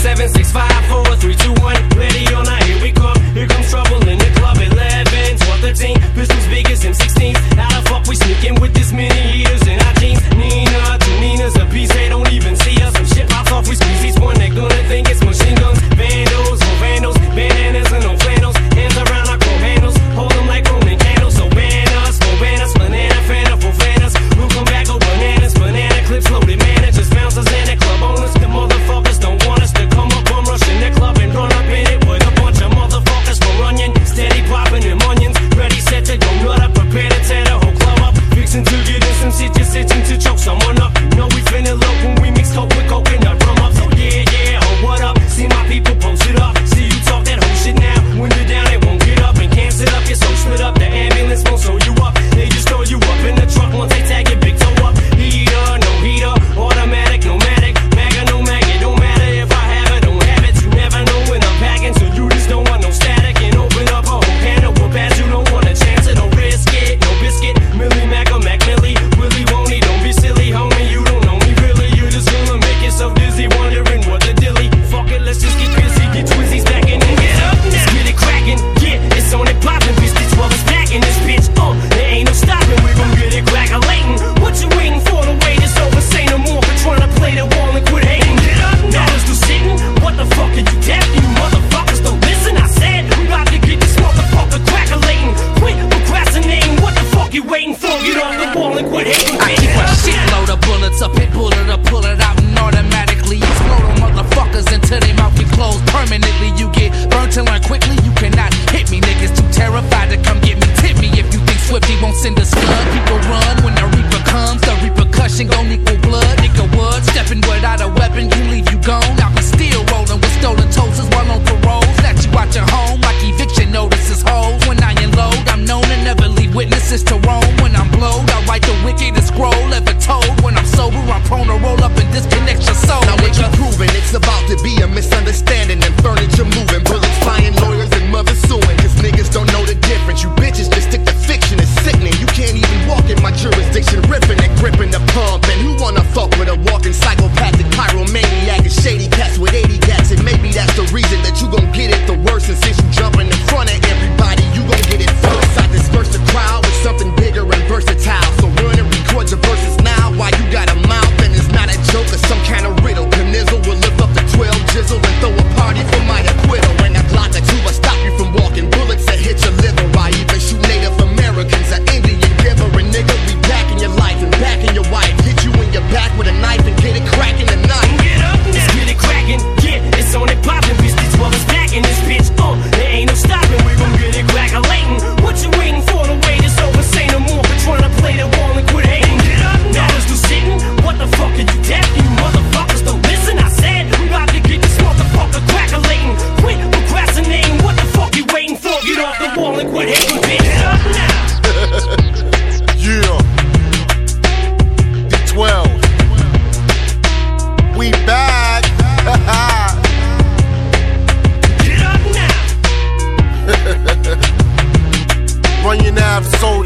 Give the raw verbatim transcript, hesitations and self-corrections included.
seven, six, five, four, three, two, one. Ready or not, here we come. Here comes trouble in the club. eleven, twelve, thirteen. Pistols big as M sixteens. How the fuck we sneaking with this many heaters in our jeans? Nina to Nina's a piece, they don't even see us. Some shit pops off, we squeeze each one. They're gonna think it's machine guns. Vandals, no vandals, bandanas and no flannels. Hands around our crow handles, hold them like Roman candles. So ban us, go ban us, banana, fanta, for fanas. We'll come back, go bananas, banana clips loaded, managers, bouncers, and the club owners. The motherfuckers don't want us to come up, I'm rushing the club and run up in it with a bunch of motherfuckers for running. Steady popping them onions, ready, set to go nut up, prepare to tear the whole club up. Fixing to get in some shit, just itching to choke someone up. You know we finna low when we mix coke with coconut rum up. So yeah, yeah, oh what up? See my people post it up. See you talk that whole shit now. When you're down, they won't get up and can't sit up. You're so split up, the ambulance won't sew you up. They just throw you up in the truck once they tag your big toe up. Heater, no heater, automatic, no matic, maga, no mag. It don't matter if I have it, don't have it. You never know when I'm packing, so you just don't want no static. And open up a whole can of whoop ass. You don't want a chance, so don't risk it. No biscuit, Millie Mac or Mac Millie, Willie won't he? Don't be silly, homie. You don't know me really. You're just gonna make yourself dizzy, wondering what the dilly. Fuck it, let's just get busy, get Twizzies back in and get up now. Let's get it cracking, yeah, it's on it popping. Bitch, this twelve is back in this bitch. Uh, there ain't no stopping. We gon' get it crack-a-lating. What you waiting for? The wait is over. Say no more for trying to play the wall and quit hating. Get up now. Now still sitting. What the fuck are you deaf? You motherfuckers don't listen. I said we about to get this motherfucker crack-a-lating. Quit procrastinating. What the fuck you waiting for? Get off the wall and quit hating. I keep a shitload of bullets, a pit bull to pull it out and automatically explode on motherfuckers until they mouth get closed permanently. You get burnt to learn quickly. You cannot hit me, niggas too terrified to come get me. Tip me if you think Swifty won't send a scud. People run when the reaper comes. The repercussion gon' equal blood. Nigga wood stepping without a weapon can leave you gone. I be still rolling with stolen toasters while on parole. Snatch you out your home like eviction notices hoes. When I unload, I'm known to never leave witnesses to roam. When I'm blowed, I write the wickedest scroll ever told. When I'm sober, I'm prone to roll up and disconnect your soul. Now what you nigga. proving? It's about to be a misunderstanding and furniture moving, bullets flying, lawyers and mothers suing. Cause niggas don't know the difference. You bitches just stick to fiction. It's sickening. You can't even walk in my jurisdiction, ripping and gripping the pump. And who wanna fuck with a walking psychopathic pyromaniac and shady cats with eighty cats? And maybe that's the reason that you gon' get it the worst. And since you jumping in front of everybody, you gon' get it first. I disperse the crowd with something bigger and versatile. So run and record your verses now while you got a mouth. And it's not a joke or some kind of riddle. Canizzle will lift up the twelve jizzle and throw a party for my acquittal. And a Glock or two will stop you from walking. Bullets that hit your liver. I even shoot Native Americans, an Indian giver. And nigga, we back in your life and back in your wife. Hit you in your back with a knife and get it cracking tonight. Get up now. Let's get it cracking. Yeah, it's on it popping. Bitch, this twelve is back in this bitch. Uh, there ain't no stopping. We gon' get it crack-a-lating. What you waiting for? The wait is over. Say no more for trying to play the wall and quit hating. Get up now. Now still sitting. What the fuck are you deaf? You motherfuckers don't listen. I said we about to get this motherfucker crack-a-lating. Quit procrastinating. What the fuck you waiting for? Get off the wall and quit hating. Bitch, get up now. Yeah. D twelve. We back. Get up now. Run your nav, soul